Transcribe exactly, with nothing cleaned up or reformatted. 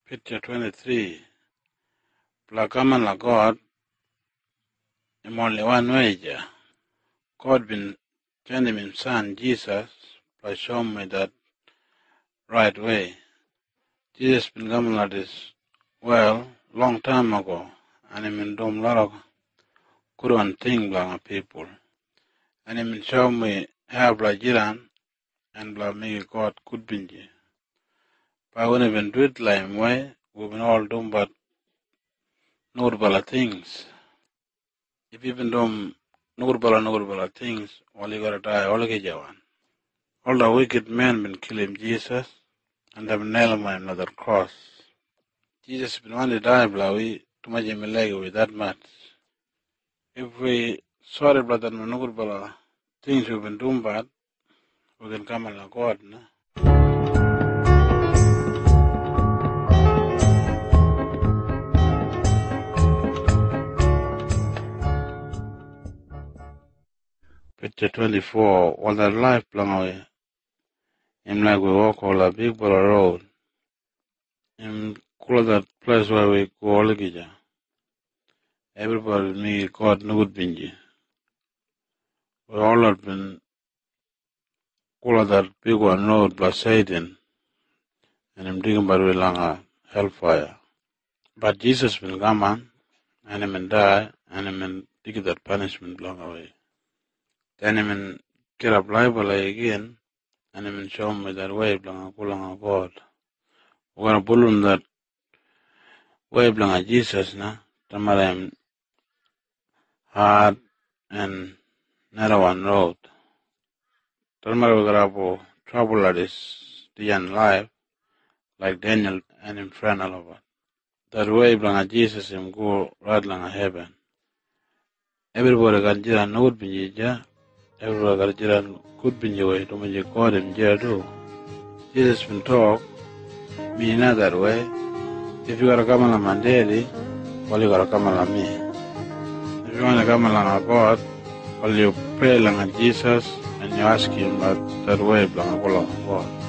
Picture twenty-three. Plakaman la God, im only one way. God been sending him son Jesus to show me that right way. Jesus been coming like this well long time ago, and he been doing a lot of good one thing like people. And he been show me how like Jiran and like me God could be. But when he been do it like way, we've been all doing but notable things. If you've been doing notable notable things, all you gotta die, all you get one. All the wicked men been killing Jesus, and they've nailed him on another cross. Jesus been one to die, but we too much in leg with that much. If we sorry, brother, notable things we've been doing bad, we can come on God, no? Picture twenty-four. All that life belong away. Him like we walk all a big ball road. Him call that place where we go all together. Everybody me God no good bingy. We all have been call that big one road plus Satan. And him digging by we long a hellfire. But Jesus been come on, and him and die, and him and dig that punishment long away. Then him and get up Bible again, and him and show me that way belong a long God. We're gonna pull that way belong a Jesus na. Tamara him hard and narrow one road. Tamara we got up trouble that is the end life, like Daniel and him friend all over. That way belong a Jesus him go right along a heaven. Everybody got jiran good binja. Everybody got jiran good binja way to make God him jira do. Jesus been talk, meaning that way. If you gotta come along my daddy, well you gotta come along me. If you wanna come along God, well you pray along Jesus and you ask him that, that way along God.